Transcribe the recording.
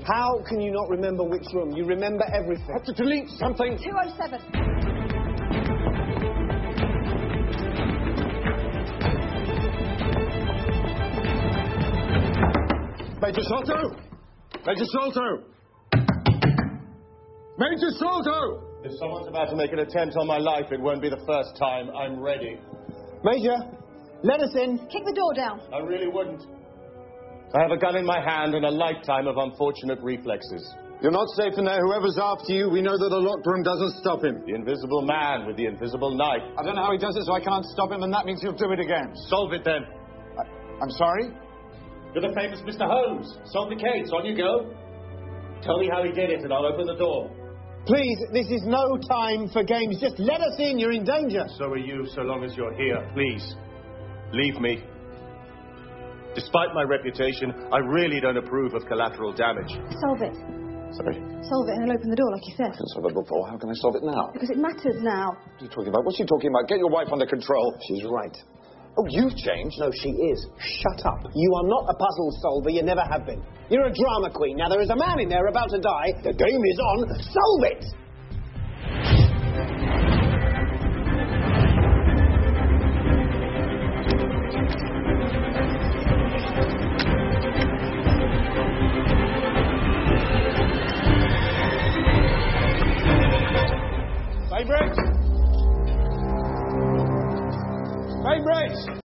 How can you not remember which room? You remember everything. I have to delete something. 207. Major Salto! Major Salto! Major Salto! If someone's about to make an attempt on my life, it won't be the first time. I'm ready. Major, let us in. Kick the door down. I really wouldn't. I have a gun in my hand and a lifetime of unfortunate reflexes. You're not safe in there. Whoever's after you, we know that the locked room doesn't stop him. The invisible man with the invisible knife. I don't know how he does it, so I can't stop him, and that means he'll do it again. Solve it, then. I'm sorry? You're the famous Mr. Holmes. Solve the case. On you go. Tell me how he did it, and I'll open the door. Please, this is no time for games. Just let us in. You're in danger. So are you, so long as you're here. Please, leave me. Despite my reputation, I really don't approve of collateral damage. Solve it. Sorry? Solve it and then open the door like you said. I couldn't solve it before. How can I solve it now? Because it matters now. What are you talking about? What's she talking about? Get your wife under control. She's right. Oh, you've changed? No, she is. Shut up. You are not a puzzle solver. You never have been. You're a drama queen. Now, there is a man in there about to die. The game is on. Solve it!